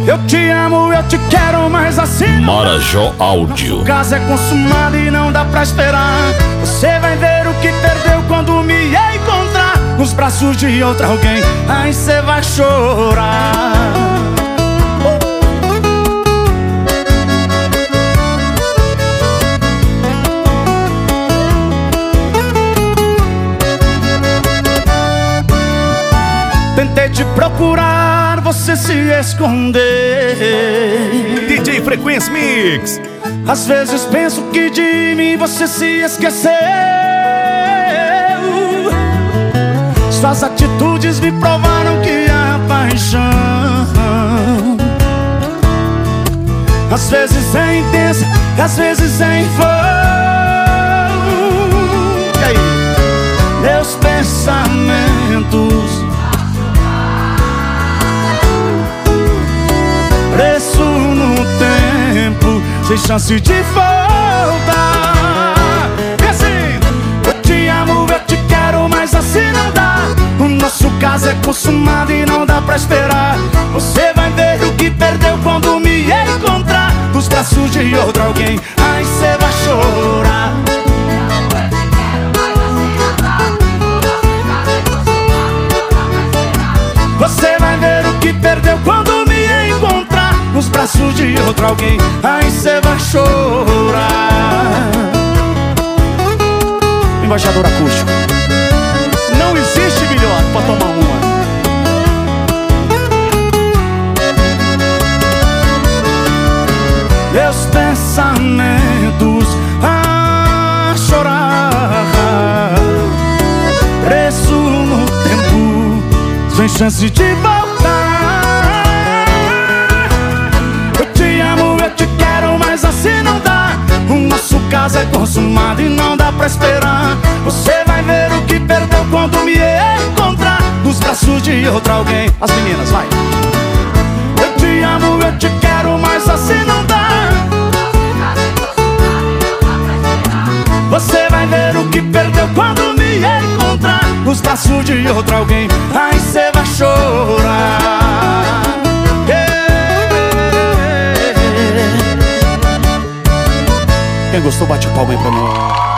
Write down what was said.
Eu te amo, eu te quero, mas assim Marajó Áudio. o caso é consumado e não dá pra esperar. Você vai ver o que perdeu quando me encontrar nos braços de outra alguém. Aí você vai chorar. Tentei te procurar, você se esconder. DJ Frequência Mix. Às vezes penso que de mim você se esqueceu. Suas atitudes me provaram que a paixão às vezes é intensa, às vezes é em vão. E aí? Meus pensamentos preso no tempo, sem chance de voltar. E assim, eu te amo, eu te quero, mas assim não dá. O nosso caso é consumado e não dá pra esperar. Você vai ver o que perdeu quando me encontrar nos braços de outro alguém. Aí você vai chorar. Você vai ver o que perdeu quando me encontrar nos braços de outro alguém. Aí cê vai chorar. Embaixador acústico. Não existe melhor pra tomar uma. Meus pensamentos a chorar, preso no tempo, sem chance de voltar. Assim não dá, o nosso caso é consumado e não dá pra esperar. Você vai ver o que perdeu quando me encontrar nos braços de outro alguém. As meninas, vai. Eu te amo, eu te quero, mas assim não dá. Você vai ver o que perdeu quando me encontrar nos braços de outro alguém. Aí você vai chorar. Quem gostou, bate palma aí pra nós.